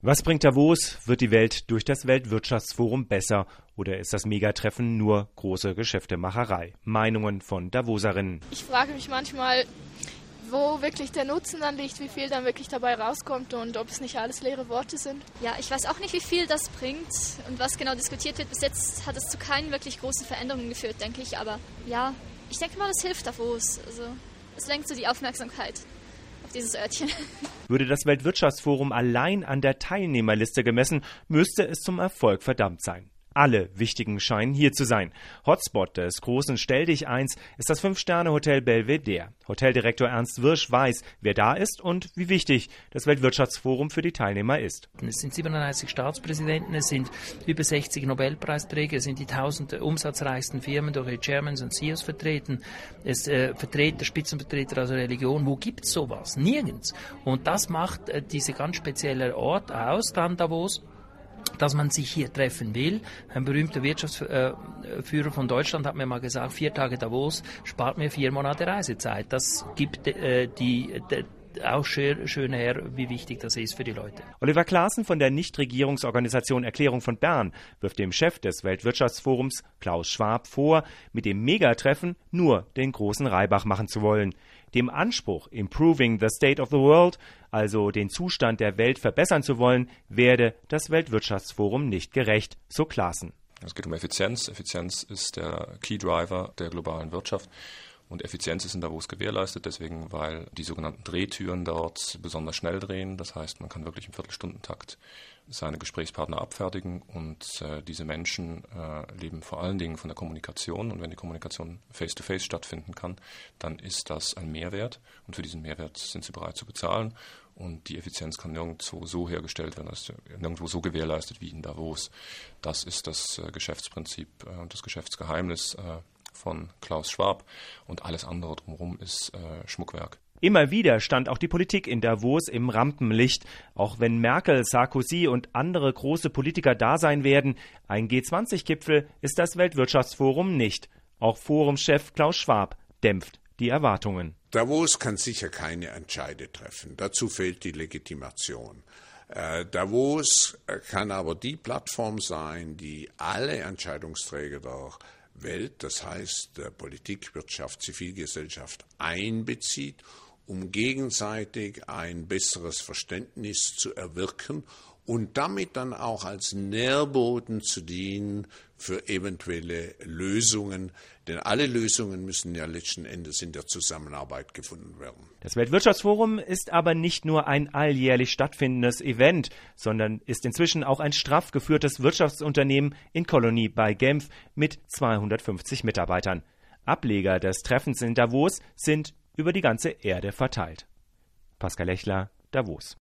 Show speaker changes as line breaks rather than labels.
Was bringt Davos? Wird die Welt durch das Weltwirtschaftsforum besser? Oder ist das Megatreffen nur große Geschäftemacherei? Meinungen von Davoserinnen.
Ich frage mich manchmal, wo wirklich der Nutzen dann liegt, wie viel dann wirklich dabei rauskommt und ob es nicht alles leere Worte sind.
Ja, ich weiß auch nicht, wie viel das bringt und was genau diskutiert wird. Bis jetzt hat es zu keinen wirklich großen Veränderungen geführt, denke ich. Aber ja, ich denke mal, es hilft Davos. Also es lenkt so die Aufmerksamkeit auf dieses Örtchen.
Würde das Weltwirtschaftsforum allein an der Teilnehmerliste gemessen, müsste es zum Erfolg verdammt sein. Alle wichtigen scheinen hier zu sein. Hotspot des großen Stelldicheins ist das 5-Sterne-Hotel Belvedere. Hoteldirektor Ernst Wirsch weiß, wer da ist und wie wichtig das Weltwirtschaftsforum für die Teilnehmer ist.
Es sind 37 Staatspräsidenten, es sind über 60 Nobelpreisträger, es sind die 1000 umsatzreichsten Firmen durch die Chairmans und CEOs vertreten. Es Spitzenvertreter aus der Religion. Wo gibt es sowas? Nirgends. Und das macht dieser ganz spezielle Ort aus, dann Davos, dass man sich hier treffen will. Ein berühmter Wirtschaftsführer von Deutschland hat mir mal gesagt, 4 Tage Davos spart mir 4 Monate Reisezeit. Das gibt auch schön her, wie wichtig das ist für die Leute.
Oliver Claassen von der Nichtregierungsorganisation Erklärung von Bern wirft dem Chef des Weltwirtschaftsforums, Klaus Schwab, vor, mit dem Megatreffen nur den großen Reibach machen zu wollen. Dem Anspruch, improving the state of the world, also den Zustand der Welt verbessern zu wollen, werde das Weltwirtschaftsforum nicht gerecht, so Claassen.
Es geht um Effizienz. Effizienz ist der Key Driver der globalen Wirtschaft. Und Effizienz ist in Davos gewährleistet, deswegen, weil die sogenannten Drehtüren dort besonders schnell drehen. Das heißt, man kann wirklich im Viertelstundentakt seine Gesprächspartner abfertigen. Und diese Menschen leben vor allen Dingen von der Kommunikation. Und wenn die Kommunikation face-to-face stattfinden kann, dann ist das ein Mehrwert. Und für diesen Mehrwert sind sie bereit zu bezahlen. Und die Effizienz kann nirgendwo so hergestellt werden, nirgendwo so gewährleistet wie in Davos. Das ist das Geschäftsprinzip und das Geschäftsgeheimnis von Klaus Schwab, und alles andere drumherum ist Schmuckwerk.
Immer wieder stand auch die Politik in Davos im Rampenlicht. Auch wenn Merkel, Sarkozy und andere große Politiker da sein werden, ein G20-Gipfel ist das Weltwirtschaftsforum nicht. Auch Forumschef Klaus Schwab dämpft die Erwartungen.
Davos kann sicher keine Entscheide treffen. Dazu fehlt die Legitimation. Davos kann aber die Plattform sein, die alle Entscheidungsträger der Welt, das heißt Politik, Wirtschaft, Zivilgesellschaft, einbezieht, um gegenseitig ein besseres Verständnis zu erwirken und damit dann auch als Nährboden zu dienen für eventuelle Lösungen. Denn alle Lösungen müssen ja letzten Endes in der Zusammenarbeit gefunden werden.
Das Weltwirtschaftsforum ist aber nicht nur ein alljährlich stattfindendes Event, sondern ist inzwischen auch ein straff geführtes Wirtschaftsunternehmen in Cologne bei Genf mit 250 Mitarbeitern. Ableger des Treffens in Davos sind über die ganze Erde verteilt. Pascal Lechler, Davos.